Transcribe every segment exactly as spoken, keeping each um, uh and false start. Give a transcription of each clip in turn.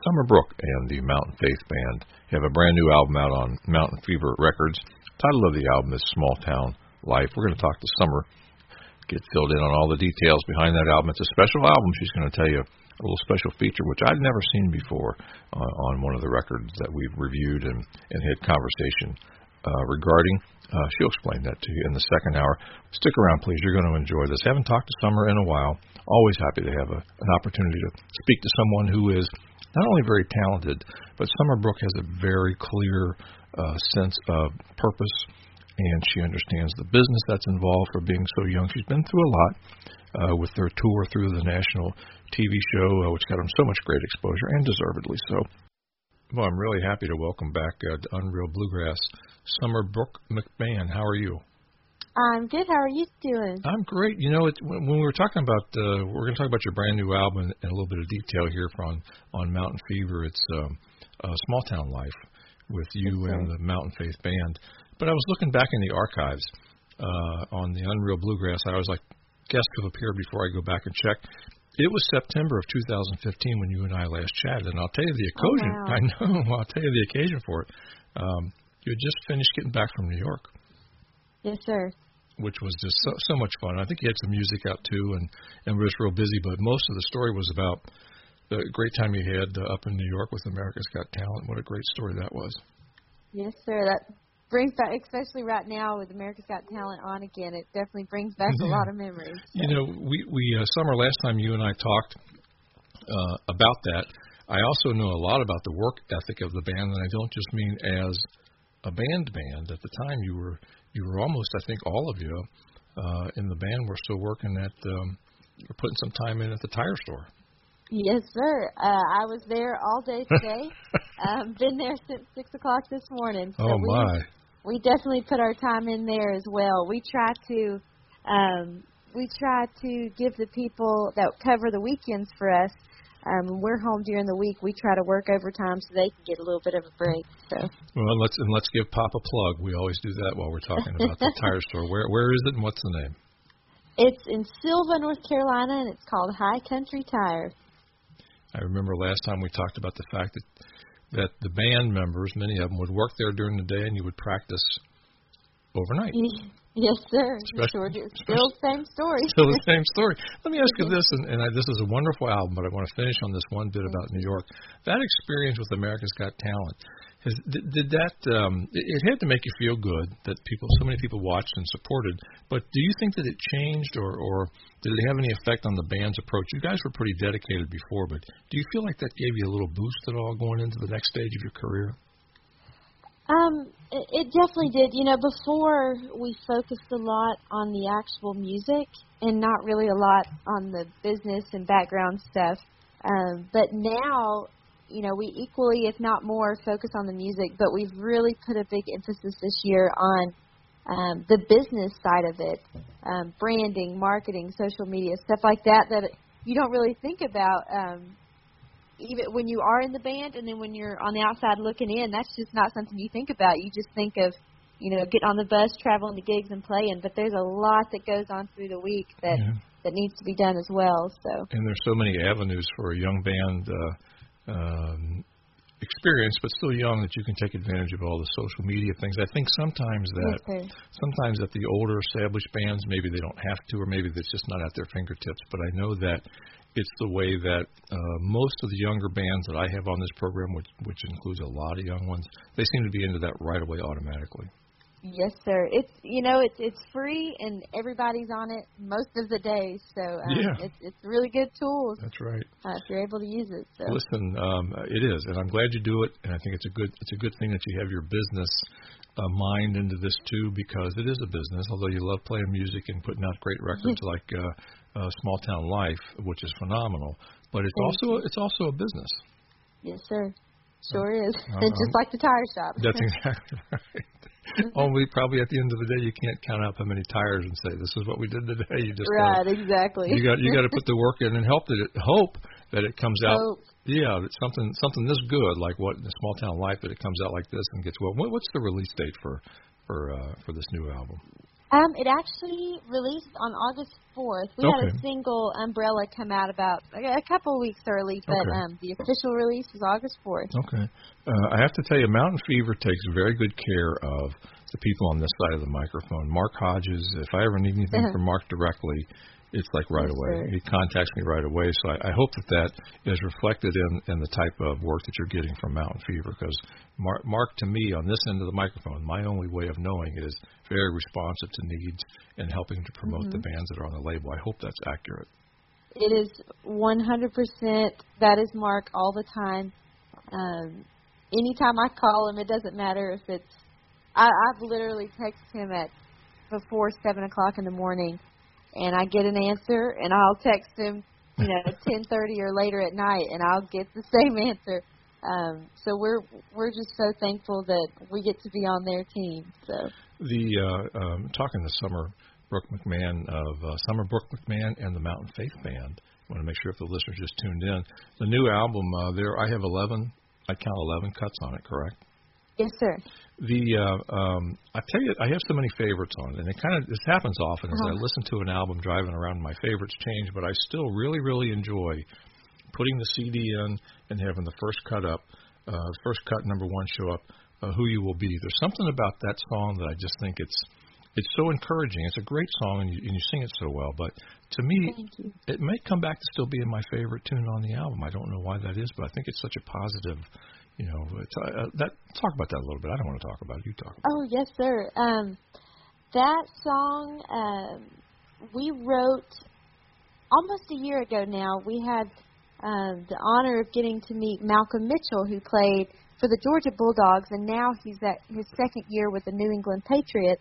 Summer Brook and the Mountain Faith Band have a brand new album out on Mountain Fever Records. The title of the album is Small Town Life. We're going to talk to Summer, get filled in on all the details behind that album. It's a special album. She's going to tell you a little special feature, which I'd never seen before uh, on one of the records that we've reviewed and, and had conversation uh, regarding. Uh, she'll explain that to you in the second hour. Stick around, please. You're going to enjoy this. Haven't talked to Summer in a while. Always happy to have a, an opportunity to speak to someone who is not only very talented, but Summer Brook has a very clear uh, sense of purpose, and she understands the business that's involved for being so young. She's been through a lot uh, with their tour through the national T V show, uh, which got them so much great exposure, and deservedly so. Well, I'm really happy to welcome back uh, to Unreal Bluegrass, Summer Brook McMahon. How are you? I'm good. How are you doing? I'm great. You know, it, when we were talking about, uh, we're going to talk about your brand new album in a little bit of detail here from on Mountain Fever. It's um, uh, Small Town Life with you okay. and the Mountain Faith Band. But I was looking back in the archives uh, on the Unreal Bluegrass. I was like, guests have appeared before I go back and check. It was September of two thousand fifteen when you and I last chatted, and I'll tell you the occasion. Oh, wow. I know. I'll tell you the occasion for it. Um, you had just finished getting back from New York. Yes, sir. Which was just so, so much fun. I think you had some music out too, and and were just real busy. But most of the story was about the great time you had uh, up in New York with America's Got Talent. What a great story that was. Yes, sir. That brings back, especially right now with America's Got Talent on again, it definitely brings back yeah. a lot of memories. So. You know, we, we uh, Summer, last time you and I talked uh, about that, I also know a lot about the work ethic of the band, and I don't just mean as a band band. At the time, you were you were almost, I think, all of you uh, in the band were still working at, um, you're putting some time in at the tire store. Yes, sir. Uh, I was there all day today. um, been there since six o'clock this morning. So oh my! We, we definitely put our time in there as well. We try to um, we try to give the people that cover the weekends for us. Um, when we're home during the week, we try to work overtime so they can get a little bit of a break. So. Well, let's and let's give Pop a plug. We always do that while we're talking about the tire store. Where where is it and what's the name? It's in Sylva, North Carolina, and it's called High Country Tire. I remember last time we talked about the fact that that the band members, many of them, would work there during the day, and you would practice overnight. Yes, sir. Especially, sure, still the same story. Still the same story. Let me ask you this, and, and I, this is a wonderful album, but I want to finish on this one bit about New York. That experience with America's Got Talent, has, did, did that, um, it, it had to make you feel good that people, so many people watched and supported, but do you think that it changed, or, or did it have any effect on the band's approach? You guys were pretty dedicated before, but do you feel like that gave you a little boost at all going into the next stage of your career? Um, it, it definitely did. You know, before we focused a lot on the actual music and not really a lot on the business and background stuff. Um, but now, you know, we equally, if not more, focus on the music. But we've really put a big emphasis this year on um, the business side of it, um, branding, marketing, social media, stuff like that that you don't really think about. Um, Even when you are in the band, and then when you're on the outside looking in, that's just not something you think about. You just think of, you know, getting on the bus, traveling to gigs, and playing. But there's a lot that goes on through the week that yeah. that needs to be done as well. So. And there's so many avenues for a young band uh, um, experience, but still young, that you can take advantage of all the social media things. I think sometimes that okay. sometimes that the older established bands, maybe they don't have to, or maybe it's just not at their fingertips. But I know that it's the way that uh, most of the younger bands that I have on this program, which which includes a lot of young ones, they seem to be into that right away automatically. Yes, sir. It's you know it's it's free and everybody's on it most of the day, so um, yeah. it's it's really good tools. That's right. Uh, if you're able to use it. So. Listen, um, it is, and I'm glad you do it, and I think it's a good it's a good thing that you have your business uh, mind into this too, because it is a business. Although you love playing music and putting out great records like. Uh, Uh, Small Town Life, which is phenomenal, but it's Thank also you. it's also a business. Yes, sir. Sure is. Uh, It's just like the tire shop. That's exactly right. Only probably at the end of the day, you can't count up how many tires and say this is what we did today. You just right, gotta, exactly. You got you got to put the work in and help that it hope that it comes out. Hope. Yeah, that something something this good like what the Small Town Life, that it comes out like this and gets well. What, what's the release date for for uh, for this new album? Um, it actually released on August fourth. We Okay. had a single, Umbrella, come out about a couple of weeks early, but Okay. um, the official release was August fourth. Okay. Uh, I have to tell you, Mountain Fever takes very good care of the people on this side of the microphone. Mark Hodges, if I ever need anything from Mark directly, it's like right Yes, away. sir. He contacts me right away. So I, I hope that that is reflected in, in the type of work that you're getting from Mountain Fever, because Mark, Mark, to me, on this end of the microphone, my only way of knowing is very responsive to needs and helping to promote Mm-hmm. the bands that are on the label. I hope that's accurate. It is one hundred percent. That is Mark all the time. Um, anytime I call him, it doesn't matter if it's. I, I've literally texted him at before seven o'clock in the morning, and I get an answer, and I'll text him, you know, at ten thirty or later at night, and I'll get the same answer. Um, so we're we're just so thankful that we get to be on their team. So the uh, um, talking to Summer Brooke McMahon of uh, Summer Brooke McMahon and the Mountain Faith Band. I want to make sure if the listeners just tuned in. The new album, uh, there I have eleven. I count eleven cuts on it. Correct? yes, sir. The uh, um, I tell you, I have so many favorites on it, and it kind of this happens often as Uh-huh. I listen to an album driving around. My favorites change, but I still really, really enjoy putting the C D in and having the first cut up, uh, first cut number one show up. Uh, Who You Will Be. There's something about that song that I just think it's it's so encouraging. It's a great song, and you, and you sing it so well. But to me, Thank you. it may come back to still being my favorite tune on the album. I don't know why that is, but I think it's such a positive. You know, it's, uh, that talk about that a little bit. I don't want to talk about it. You talk about it. Oh, yes, sir. Um, that song um, we wrote almost a year ago now. We had um, the honor of getting to meet Malcolm Mitchell, who played for the Georgia Bulldogs, and now he's at his second year with the New England Patriots.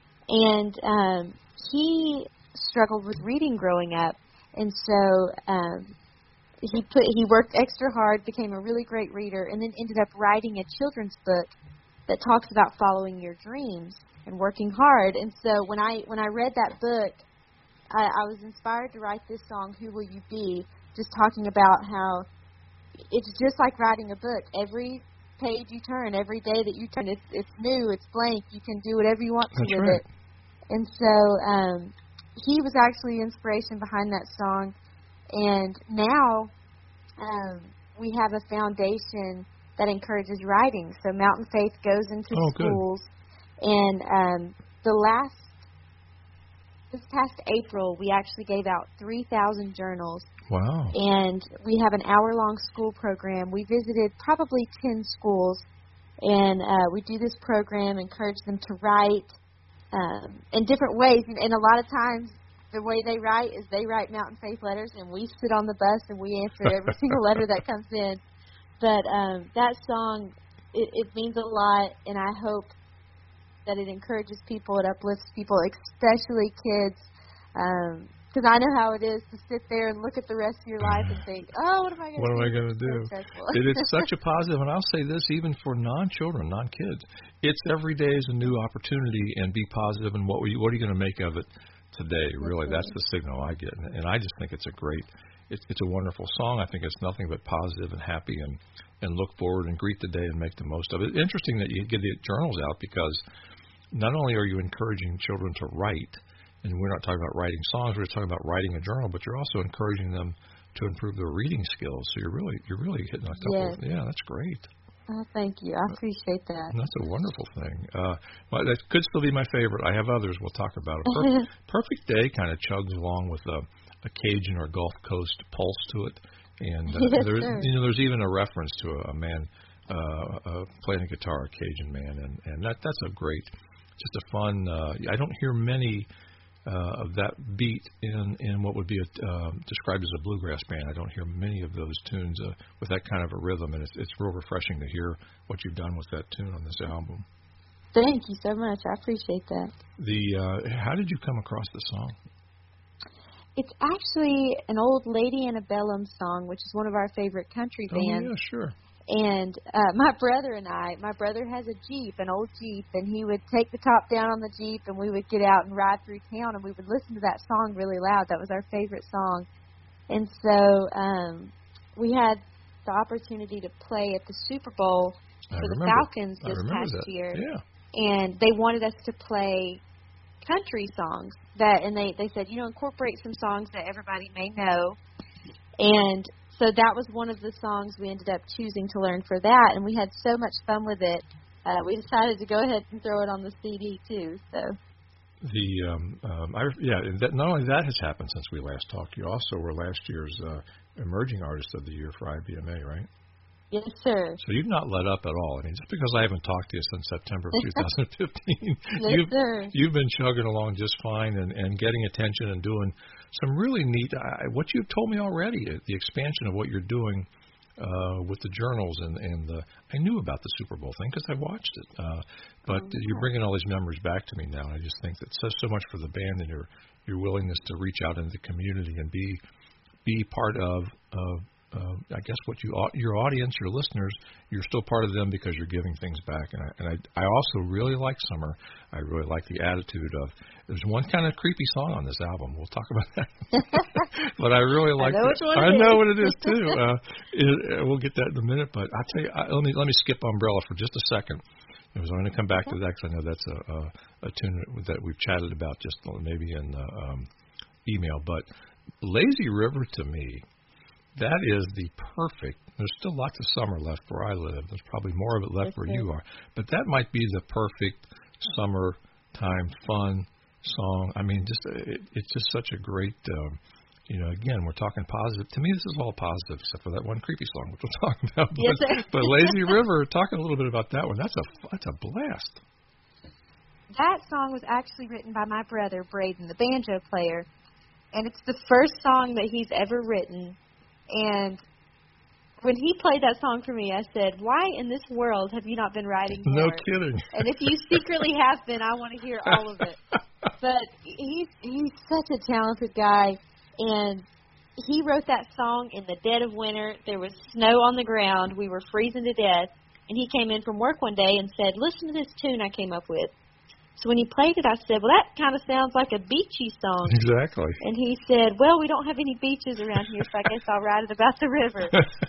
And um, he struggled with reading growing up, and so um, he put he worked extra hard, became a really great reader, and then ended up writing a children's book that talks about following your dreams and working hard. And so when I when I read that book, I, I was inspired to write this song, Who Will You Be, just talking about how it's just like writing a book. Every page you turn, every day that you turn, it's it's new, it's blank. You can do whatever you want to That's with right. it. And so um, he was actually the inspiration behind that song. And now um, we have a foundation that encourages writing. So Mountain Faith goes into Oh, good. schools. And um, the last, this past April, we actually gave out three thousand journals. Wow. And we have an hour-long school program. We visited probably ten schools. And uh, we do this program, encourage them to write um, in different ways. And, and a lot of times, the way they write is they write Mountain Faith letters, and we sit on the bus and we answer every single letter that comes in. But um, that song, it, it means a lot, and I hope that it encourages people, it uplifts people, especially kids, because I know how it is to sit there and look at the rest of your life and think, oh, what am I going to do? What am I going to It's so do? stressful. It is such a positive, and I'll say this even for non-children, non-kids. It's every day is a new opportunity, and be positive, and what, were you, what are you going to make of it today? Really, that's the signal I get, and, and I just think it's a great, it's, it's a wonderful song. I think it's nothing but positive and happy, and, and look forward and greet the day and make the most of it. Interesting that you get the journals out, because not only are you encouraging children to write, and we're not talking about writing songs, we're just talking about writing a journal, but you're also encouraging them to improve their reading skills. So you're really you're really hitting a couple. Yes. Of, yeah, that's great. Oh, thank you. I appreciate that. That's a wonderful thing. Uh, well, that could still be my favorite. I have others. We'll talk about it. Perfect, Perfect Day kind of chugs along with a, a Cajun or Gulf Coast pulse to it, and uh, Yes, there's sir. you know there's even a reference to a, a man uh, uh, playing a guitar, a Cajun man, and and that that's a great, just a fun. Uh, I don't hear many. Uh, of that beat in, in what would be a, uh, described as a bluegrass band. I don't hear many of those tunes uh, with that kind of a rhythm, and it's, it's real refreshing to hear what you've done with that tune on this album. Thank you so much. I appreciate that. The uh, how did you come across the song? It's actually an old Lady Antebellum song, which is one of our favorite country bands. Oh, yeah, sure. And uh, my brother and I, my brother has a Jeep, an old Jeep, and he would take the top down on the Jeep, and we would get out and ride through town, and we would listen to that song really loud. That was our favorite song. And so um, we had the opportunity to play at the Super Bowl I for the remember. Falcons I this remember past that. year. Yeah. And they wanted us to play country songs that, and they, they said, you know, incorporate some songs that everybody may know. And so that was one of the songs we ended up choosing to learn for that, and we had so much fun with it. Uh, we decided to go ahead and throw it on the C D too. So the um, um, I, yeah, and that, not only that has happened since we last talked. You also were last year's uh, Emerging Artist of the Year for I B M A, right? Yes, sir. So you've not let up at all. I mean, just because I haven't talked to you since September of twenty fifteen, yes, you've, sir. you've been chugging along just fine and, and getting attention and doing some really neat, uh, what you've told me already, the expansion of what you're doing uh, with the journals. And, and the, I knew about the Super Bowl thing because I watched it. Uh, but oh, you're bringing all these memories back to me now. And I just think that says so much for the band and your, your willingness to reach out into the community and be be part of, of Uh, I guess what you your audience, your listeners, you're still part of them because you're giving things back. And I, and I, I also really like Summer. I really like the attitude of. There's one kind of creepy song on this album. We'll talk about that. But I really like. I know, the, I know what it is too. Uh, it, we'll get that in a minute. But I tell you, I, let me let me skip Umbrella for just a second. I was going to come back to that because I know that's a, a, a tune that we've chatted about just maybe in the um, email. But Lazy River to me. That is the perfect. There's still lots of summer left where I live. There's probably more of it left where you are. But that might be the perfect summertime fun song. I mean, just it, it's just such a great. Um, you know, again, we're talking positive. To me, this is all positive, except for that one creepy song, which we'll talk about. Yes, but, sir. but Lazy River, talking a little bit about that one. That's a that's a blast. That song was actually written by my brother Braden, the banjo player, and it's the first song that he's ever written. And when he played that song for me, I said, why in this world have you not been writing more? No kidding. And if you secretly have been, I want to hear all of it. But he's, he's such a talented guy, and he wrote that song in the dead of winter. There was snow on the ground. We were freezing to death. And he came in from work one day and said, listen to this tune I came up with. So when he played it, I said, well, that kind of sounds like a beachy song. Exactly. And he said, well, we don't have any beaches around here, so I guess I'll write it about the river.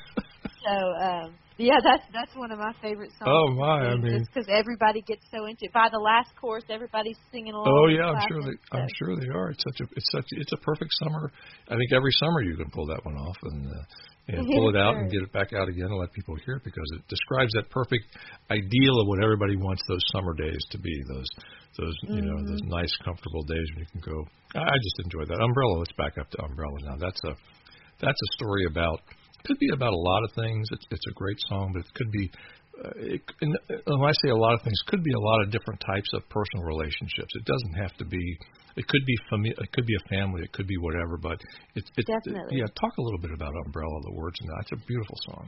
So, um, yeah, that's that's one of my favorite songs. Oh, my, I mean. Just because everybody gets so into it. By the last chorus, everybody's singing along. Oh, yeah, I'm sure they, so. I'm sure they are. It's such a, it's such, it's a perfect summer. I think every summer you can pull that one off and, uh, and pull it out and get it back out again and let people hear it because it describes that perfect ideal of what everybody wants those summer days to be. Those, those, you mm-hmm. know, those nice, comfortable days when you can go. I just enjoy that. Umbrella. Let's back up to Umbrella now. That's a, that's a story about. Could be about a lot of things. It's, it's a great song, but it could be. Uh, it, and when I say a lot of things, could be a lot of different types of personal relationships. It doesn't have to be. It could be fami- It could be a family. It could be whatever. But it's it, definitely. It, yeah, talk a little bit about Umbrella. The words in that. It's a beautiful song.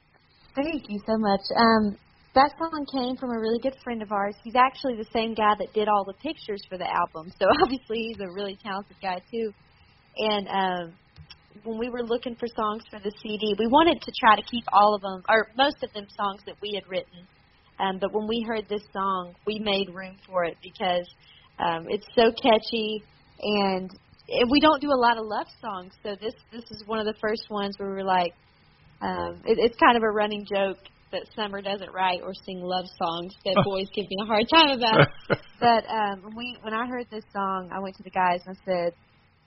Thank you so much. Um, that song came from a really good friend of ours. He's actually the same guy that did all the pictures for the album. So obviously he's a really talented guy too. And um, when we were looking for songs for the C D, we wanted to try to keep all of them, or most of them songs that we had written. Um, but when we heard this song, we made room for it because um, it's so catchy, and, and we don't do a lot of love songs. So this this is one of the first ones where we were like, um, it, it's kind of a running joke that Summer doesn't write or sing love songs that boys give me a hard time about. But um, when we when I heard this song, I went to the guys and I said,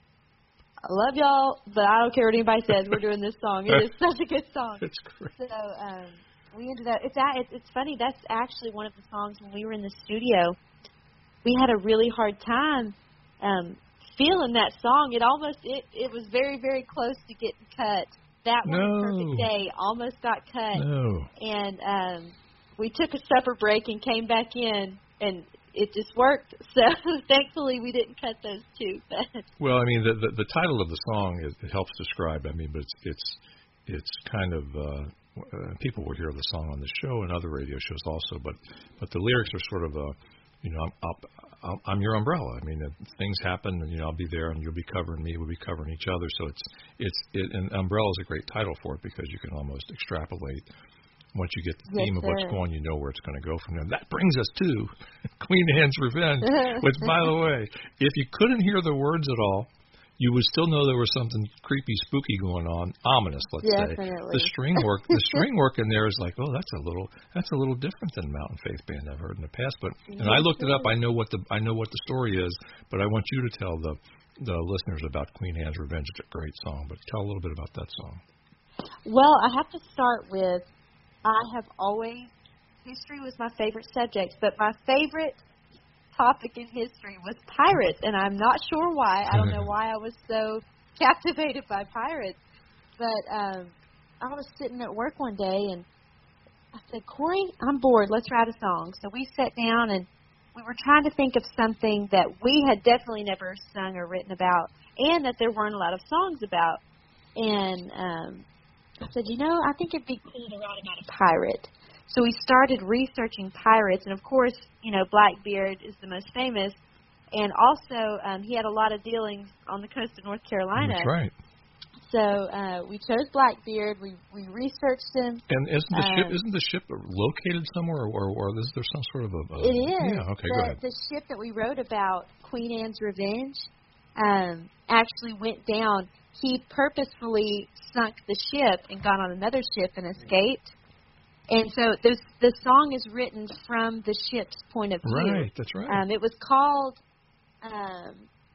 I love y'all, but I don't care what anybody says. We're doing this song. It is such a good song. It's great. So um, we ended up. It's it's it's funny. That's actually one of the songs when we were in the studio. We had a really hard time um, feeling that song. It almost it it was very very close to getting cut. That one, no. Perfect Day, almost got cut. No. And um, we took a supper break and came back in, and it just worked. So thankfully we didn't cut those two. Well, I mean, the, the the title of the song it, it helps describe. I mean, but it's it's it's kind of uh, uh, people will hear the song on the show and other radio shows also. But but the lyrics are sort of a, you know, I'm I'll, I'm your umbrella. I mean, if things happen, and you know, I'll be there, and you'll be covering me. We'll be covering each other. So it's it's it, and umbrella is a great title for it because you can almost extrapolate. Once you get the theme yes, of what's sir. going, you know where it's going to go from there. That brings us to Queen Anne's Revenge, which, by the way, if you couldn't hear the words at all, you would still know there was something creepy, spooky going on, ominous, let's Definitely. say. The string work, the string work in there is like, oh, that's a little, that's a little different than Mountain Faith Band I've heard in the past. But and I looked it up. I know what the, I know what the story is. But I want you to tell the, the listeners about Queen Anne's Revenge. It's a great song. But tell a little bit about that song. Well, I have to start with, I have always, history was my favorite subject, but my favorite topic in history was pirates, and I'm not sure why. I don't know why I was so captivated by pirates, but um, I was sitting at work one day, and I said, Corey, I'm bored. Let's write a song. So we sat down, and we were trying to think of something that we had definitely never sung or written about, and that there weren't a lot of songs about. And um, I said, you know, I think it'd be cool to write about a pirate. So we started researching pirates, and of course, you know, Blackbeard is the most famous, and also um, he had a lot of dealings on the coast of North Carolina. That's right. So uh, we chose Blackbeard. We we researched him. And isn't the um, ship isn't the ship located somewhere, or, or is there some sort of a? a it is. Yeah. Okay. The, go ahead. The ship that we wrote about, Queen Anne's Revenge, um, actually went down. He purposefully sunk the ship and got on another ship and escaped. And so this, the song is written from the ship's point of view. Right, that's right. Um, it was called um,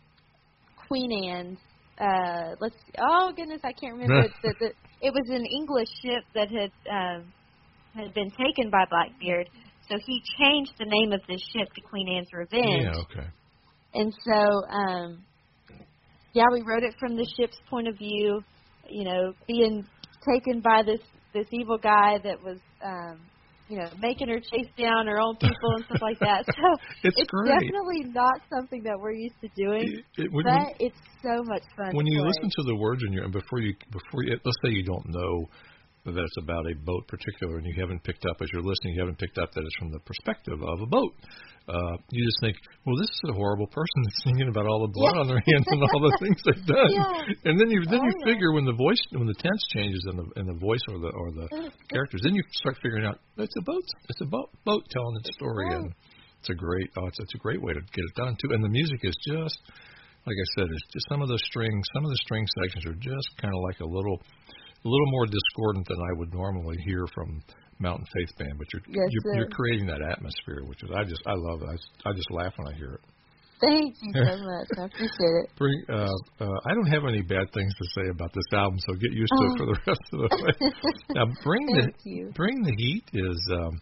Queen Anne's. Uh, let's. See, oh goodness, I can't remember. the, the, it was an English ship that had um, had been taken by Blackbeard. So he changed the name of this ship to Queen Anne's Revenge. Yeah. Okay. And so, um, yeah, we wrote it from the ship's point of view. You know, being taken by this. this evil guy that was, um, you know, making her chase down her own people and stuff like that. So it's it's great. definitely not something that we're used to doing, it, it, when, but when, it's so much fun. When to you play. listen to the words in your, and before you, before you, let's say you don't know that it's about a boat particular, and you haven't picked up, as you're listening, you haven't picked up that it's from the perspective of a boat. Uh, you just think, well, this is a horrible person that's singing about all the blood yeah. on their hands and all the things they've done. Yeah. And then you then oh, you yeah. figure when the voice, when the tense changes in the in the voice or the or the characters, then you start figuring out it's a boat, it's a boat boat telling its story, right. and it's a great, oh, it's it's a great way to get it done too. And the music is just, like I said, it's just some of the strings, some of the string sections are just kind of like a little. A little more discordant than I would normally hear from Mountain Faith Band, but you're yes, you're, you're creating that atmosphere, which is I just I love it. I, I just laugh when I hear it. Thank you so much. I appreciate it. Bring, uh, uh, I don't have any bad things to say about this album, so get used to oh. it for the rest of the way. Now, Bring the you. Bring the Heat is um,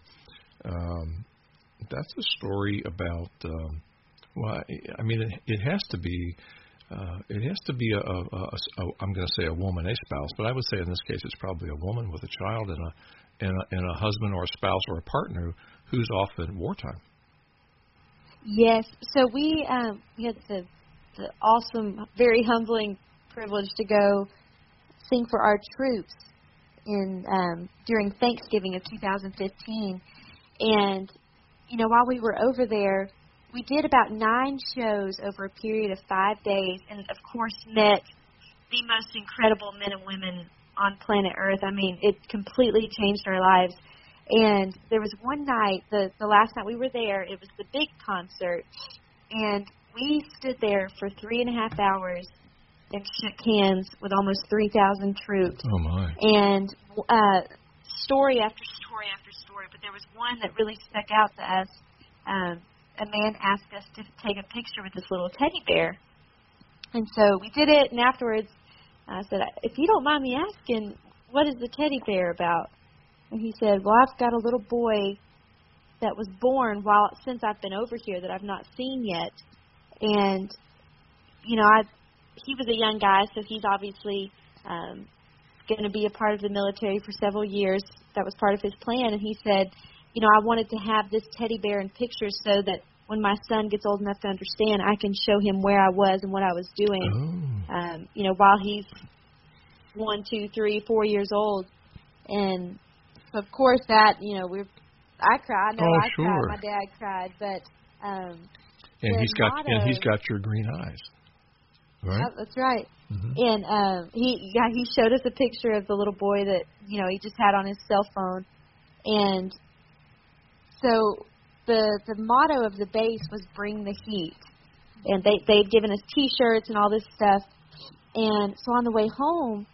um, that's a story about. Um, well, I mean, it, it has to be. Uh, it has to be a, a, a, a I'm going to say a woman, a spouse, but I would say in this case it's probably a woman with a child and a and a, and a husband or a spouse or a partner who's off in wartime. Yes. So we um, we had the, the awesome, very humbling privilege to go sing for our troops in um, during Thanksgiving of two thousand fifteen, and you know while we were over there. We did about nine shows over a period of five days and, of course, met the most incredible men and women on planet Earth. I mean, it completely changed our lives. And there was one night, the, the last night we were there, it was the big concert, and we stood there for three and a half hours and shook hands with almost three thousand troops. Oh, my. And uh, story after story after story, but there was one that really stuck out to us. Um, a man asked us to take a picture with this little teddy bear. And so we did it, and afterwards I said, if you don't mind me asking, what is the teddy bear about? And he said, well, I've got a little boy that was born while since I've been over here that I've not seen yet. And, you know, I he was a young guy, so he's obviously um, going to be a part of the military for several years. That was part of his plan. And he said, you know, I wanted to have this teddy bear in pictures so that when my son gets old enough to understand, I can show him where I was and what I was doing, oh. um, you know, while he's one, two, three, four years old. And, of course, that, you know, we're, I cried. I know oh, I sure. cried. My dad cried. But, um, and he's got motto, and he's got your green eyes. Right? Oh, that's right. Mm-hmm. And um, he yeah, he showed us a picture of the little boy that, you know, he just had on his cell phone. And so the the motto of the base was "Bring the Heat," and they they'd given us T-shirts and all this stuff. And so on the way home,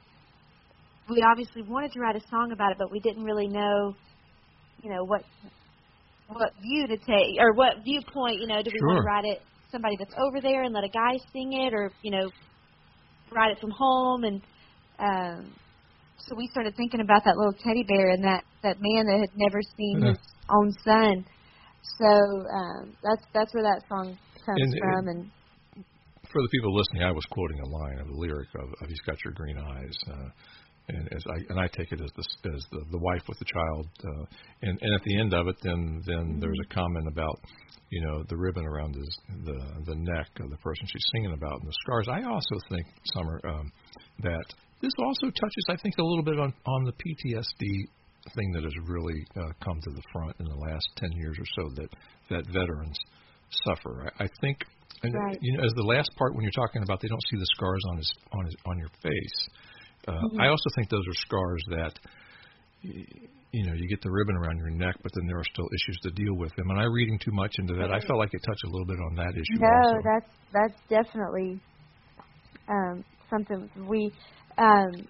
we obviously wanted to write a song about it, but we didn't really know, you know, what what view to take or what viewpoint. You know, do we Sure. want to write it somebody that's over there and let a guy sing it, or you know, write it from home? And um, so we started thinking about that little teddy bear and that that man that had never seen Yeah. his own son. So um, that's that's where that song comes And- from. And For the people listening, I was quoting a line of the lyric of, of "He's Got Your Green Eyes," uh, and as I and I take it as the as the, the wife with the child, uh, and and at the end of it, then then mm-hmm. there's a comment about, you know, the ribbon around his the the neck of the person she's singing about and the scars. I also think, Summer, um, that this also touches, I think, a little bit on on the P T S D thing that has really uh, come to the front in the last ten years or so that that veterans suffer. I, I think. And, right. you know, as the last part, when you're talking about they don't see the scars on his on his on your face, uh, mm-hmm. I also think those are scars that, you know, you get the ribbon around your neck, but then there are still issues to deal with. Am I reading too much into that? I felt like it touched a little bit on that issue. No, also. that's that's definitely um, something we um,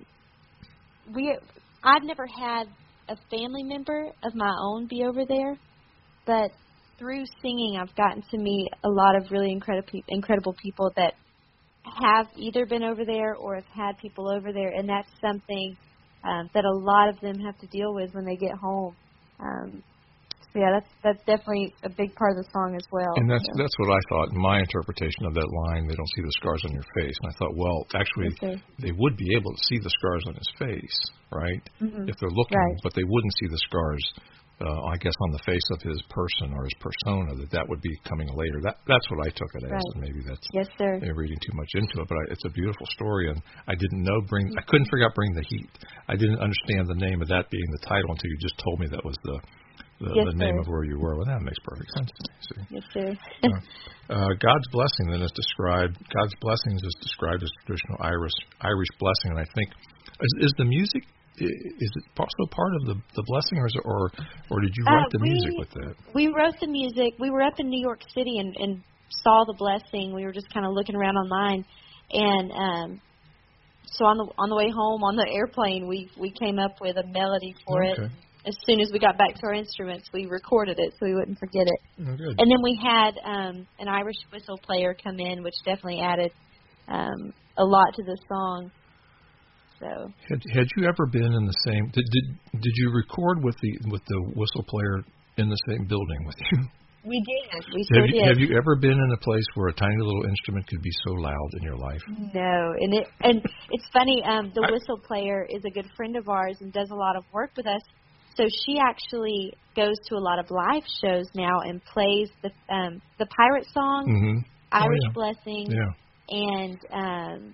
we. I've never had a family member of my own be over there, but through singing, I've gotten to meet a lot of really incredible incredible people that have either been over there or have had people over there, and that's something um, that a lot of them have to deal with when they get home. Um, so yeah, that's that's definitely a big part of the song as well. And that's so. that's what I thought. My interpretation of that line, they don't see the scars on your face. And I thought, well, actually, yes, they would be able to see the scars on his face, right? Mm-hmm. If they're looking, right. but they wouldn't see the scars. Uh, I guess on the face of his person or his persona, that that would be coming later. That that's what I took it as, right. and maybe that's yes, sir. you know, reading too much into it. But I, it's a beautiful story, and I didn't know bring. I couldn't figure out Bring the Heat. I didn't understand the name of that being the title until you just told me that was the the, yes, the name sir. of where you were. Well, that makes perfect sense to me. See? Yes, sir. uh, uh, God's blessing then is described. God's blessings is described as traditional Irish Irish blessing, and I think is, is the music. Is it also part of the the blessing, or is it, or or did you write uh, the we, music with that? We wrote the music. We were up in New York City and, and saw the blessing. We were just kind of looking around online, and um, so on the on the way home on the airplane, we we came up with a melody for okay. it. As soon as we got back to our instruments, we recorded it so we wouldn't forget it. Oh, good. And then we had um, an Irish whistle player come in, which definitely added um, a lot to the song. So had had you ever been in the same? Did did did you record with the with the whistle player in the same building with you? we did. We sure have you, did. Have you ever been in a place where a tiny little instrument could be so loud in your life? No, and it and it's funny. Um, the whistle player is a good friend of ours and does a lot of work with us. So she actually goes to a lot of live shows now and plays the um, the pirate song, mm-hmm. Irish oh, yeah. Blessing, yeah. and um,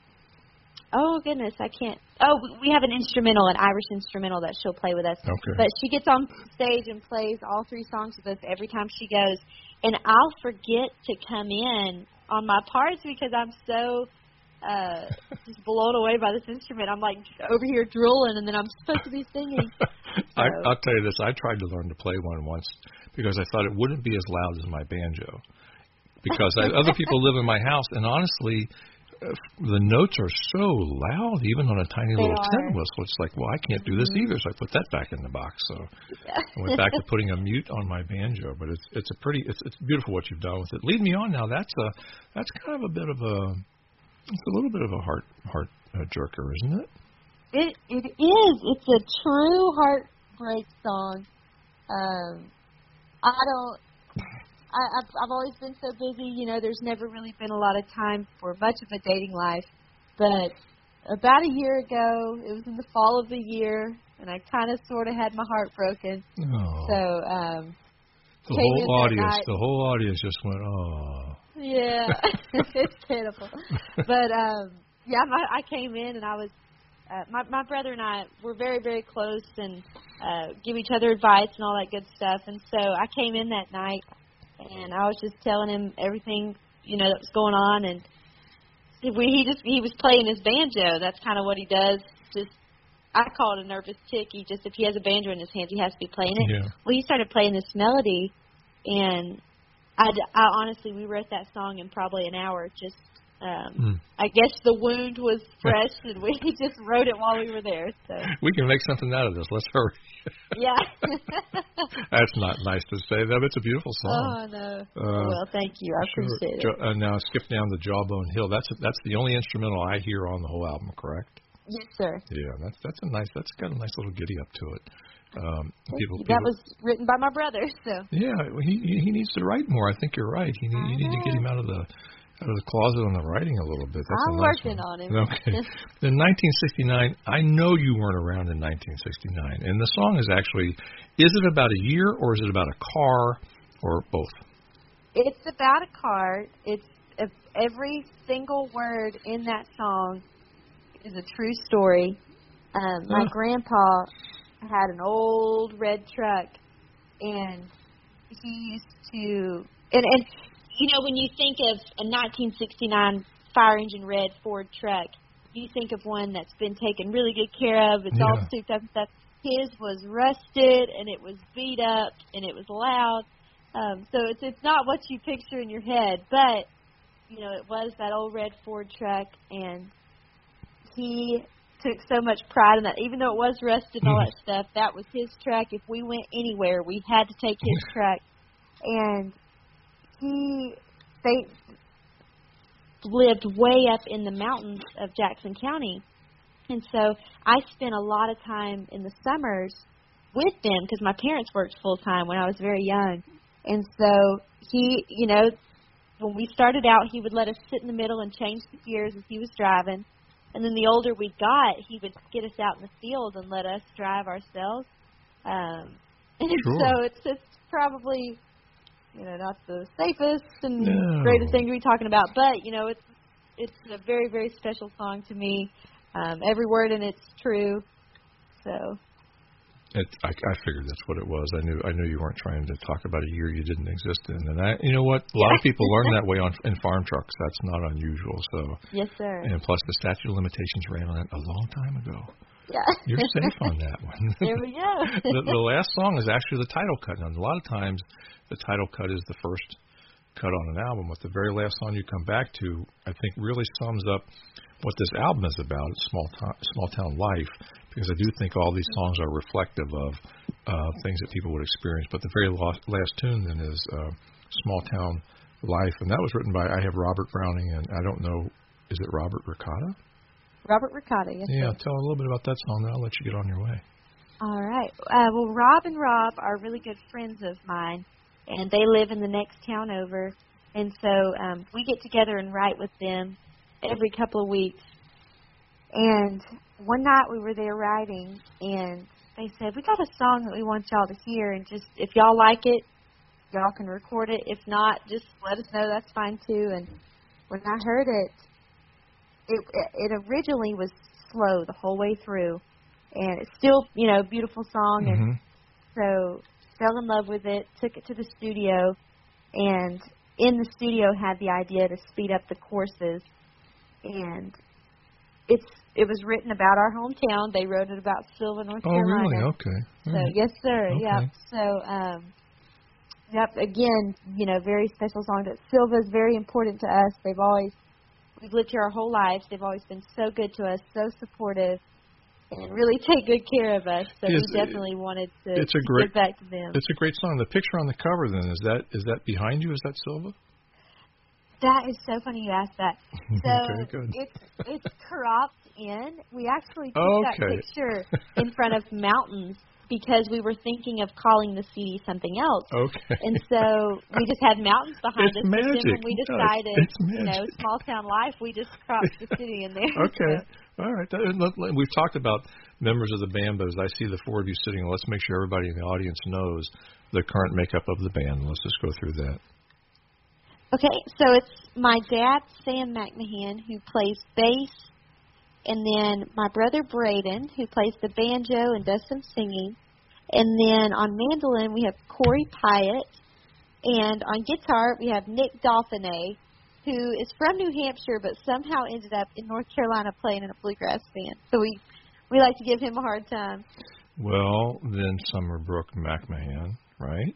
oh goodness, I can't. Oh, we have an instrumental, an Irish instrumental that she'll play with us. Okay. But she gets on stage and plays all three songs with us every time she goes, and I'll forget to come in on my parts because I'm so. Uh, just blown away by this instrument. I'm like over here drooling, and then I'm supposed to be singing. I, So. I'll tell you this. I tried to learn to play one once because I thought it wouldn't be as loud as my banjo. Because I, other people live in my house, and honestly, uh, the notes are so loud, even on a tiny They little are. tin whistle. It's like, well, I can't do this Mm-hmm. either, so I put that back in the box. So Yeah. I went back to putting a mute on my banjo. But it's it's a pretty it's it's beautiful what you've done with it. Lead me on now. That's a that's kind of a bit of a it's a little bit of a heart heart uh, jerker, isn't it? It it is. It's a true heartbreak song. Um, I don't. I, I've I've always been so busy. You know, there's never really been a lot of time for much of a dating life. But about a year ago, it was in the fall of the year, and I kind of sort of had my heart broken. Oh. So um, the came in whole that audience, night. the whole audience just went, oh. Yeah, it's pitiful. But um, yeah, my, I came in and I was. Uh, my my brother and I were very very close and uh, give each other advice and all that good stuff. And so I came in that night and I was just telling him everything you know that was going on. And we, he just he was playing his banjo. That's kind of what he does. Just I call it a nervous tick. He just if he has a banjo in his hands, he has to be playing it. Yeah. Well, he started playing this melody, and I, I honestly we wrote that song in probably an hour. Just um, mm. I guess the wound was fresh, and we just wrote it while we were there. So We can make something out of this. Let's hurry. yeah. That's not nice to say, though. It's a beautiful song. Oh no. Uh, well, thank you. I sure. appreciate it. Jo- uh, now skip down to Jawbone Hill. That's that's the only instrumental I hear on the whole album, correct? Yes, sir. Yeah, that's that's a nice. That's got a nice little giddy up to it. Um, people, that people, was written by my brother. So yeah, he he needs to write more. I think you're right. He need, you need to get him out of the out of the closet on the writing a little bit. That's I'm a nice working one. on him. Okay. In nineteen sixty-nine, I know you weren't around in nineteen sixty-nine, and the song is actually, is it about a year or is it about a car or both? It's about a car. It's uh, every single word in that song is a true story. Um, my Huh. grandpa had an old red truck, and he used to, and, and you know, when you think of a nineteen sixty-nine fire engine red Ford truck, you think of one that's been taken really good care of. It's Yeah. all souped up and stuff. His was rusted, and it was beat up, and it was loud. Um, so it's it's not what you picture in your head, but you know, it was that old red Ford truck, and he took so much pride in that. Even though it was rusted and all that stuff, that was his truck. If we went anywhere, we had to take his truck. And he they lived way up in the mountains of Jackson County. And so I spent a lot of time in the summers with them because my parents worked full-time when I was very young. And so he, you know, when we started out, he would let us sit in the middle and change the gears as he was driving. And then the older we got, he would get us out in the field and let us drive ourselves. Um, and Sure. so it's it's probably, you know, not the safest and No. greatest thing to be talking about, but you know, it's it's a very very special song to me. Um, every word in it's true. So. It, I, I figured that's what it was. I knew I knew you weren't trying to talk about a year you didn't exist in. And I, you know what? A lot of people learn that way on in farm trucks. That's not unusual. So. Yes, sir. And plus, the statute of limitations ran on it a long time ago. Yeah. You're safe on that one. There we go. the, the last song is actually the title cut. And a lot of times, the title cut is the first cut on an album. But the very last song you come back to, I think, really sums up what this album is about. It's small town, small town life. Because I do think all these songs are reflective of uh, things that people would experience. But the very last, last tune then is uh, Small Town Life. And that was written by, I have Robert Browning, and I don't know, is it Robert Ricotta? Robert Ricotta, yes. Yeah, sir. tell a little bit about that song, then I'll let you get on your way. All right. Uh, well, Rob and Rob are really good friends of mine, and they live in the next town over. And so um, we get together and write with them every couple of weeks. And one night we were there writing, and they said, we got a song that we want y'all to hear, and just if y'all like it, y'all can record it. If not, just let us know. That's fine, too. And when I heard it, it, it originally was slow the whole way through, and it's still, you know, a beautiful song. Mm-hmm. And so fell in love with it, took it to the studio, and in the studio had the idea to speed up the courses. And it's it was written about our hometown. They wrote it about Sylva, North Oh, Carolina. really? Okay. All So right. yes, sir. Okay. Yep. So um, yep. Again, you know, very special song. That Sylva is very important to us. They've always we've lived here our whole lives. They've always been so good to us, so supportive, and really take good care of us. So It's- we definitely wanted to, it's a to great- give back to them. It's a great song. The picture on the cover, then, is that is that behind you? Is that Silva? That is so funny you asked that. So Okay, good. it's it's cropped in. We actually took Okay. that picture in front of mountains because we were thinking of calling the C D something else. Okay. And so we just had mountains behind It's us. But then magic. when we No, it's- decided, it's you know, magic. small town life, we just cropped the city in there. Okay. So, All right. That- look, look, We've talked about members of the band, but as I see the four of you sitting, let's make sure everybody in the audience knows the current makeup of the band. Let's just go through that. okay, so it's my dad, Sam McMahon, who plays bass, and then my brother Braden, who plays the banjo and does some singing. And then on mandolin, we have Corey Pyatt. And on guitar, we have Nick Dauphiné, who is from New Hampshire, but somehow ended up in North Carolina playing in a bluegrass band. So we, we like to give him a hard time. Well, then Summerbrook McMahon, right?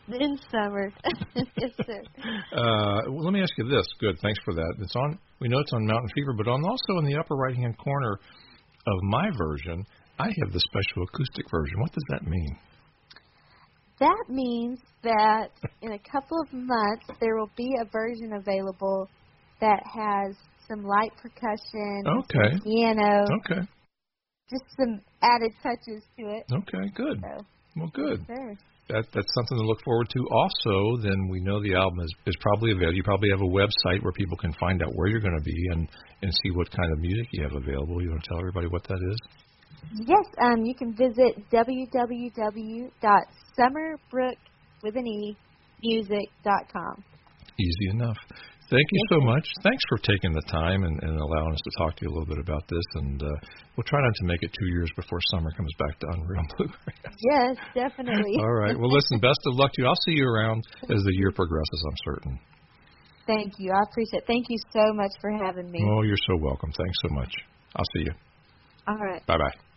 In summer. Yes, sir. Uh, well, let me ask you this. Good, thanks for that. It's on. We know it's on Mountain Fever, but on also in the upper right-hand corner of my version, I have the special acoustic version. What does that mean? That means that in a couple of months there will be a version available that has some light percussion, Okay. some piano, Okay. just some added touches to it. Okay, good. So, Well, good. sure. That that's something to look forward to. Also, then we know the album is, is probably available. You probably have a website where people can find out where you're going to be and, and see what kind of music you have available. You want to tell everybody what that is? Yes, um, you can visit w w w dot summerbrook with an E music dot com. Easy enough. Thank you so much. Thanks for taking the time and, and allowing us to talk to you a little bit about this. And uh, we'll try not to make it two years before summer comes back to Unreal Bluegrass. Yes, definitely. All right. Well, listen, best of luck to you. I'll see you around as the year progresses, I'm certain. Thank you. I appreciate it. Thank you so much for having me. Oh, you're so welcome. Thanks so much. I'll see you. All right. Bye-bye.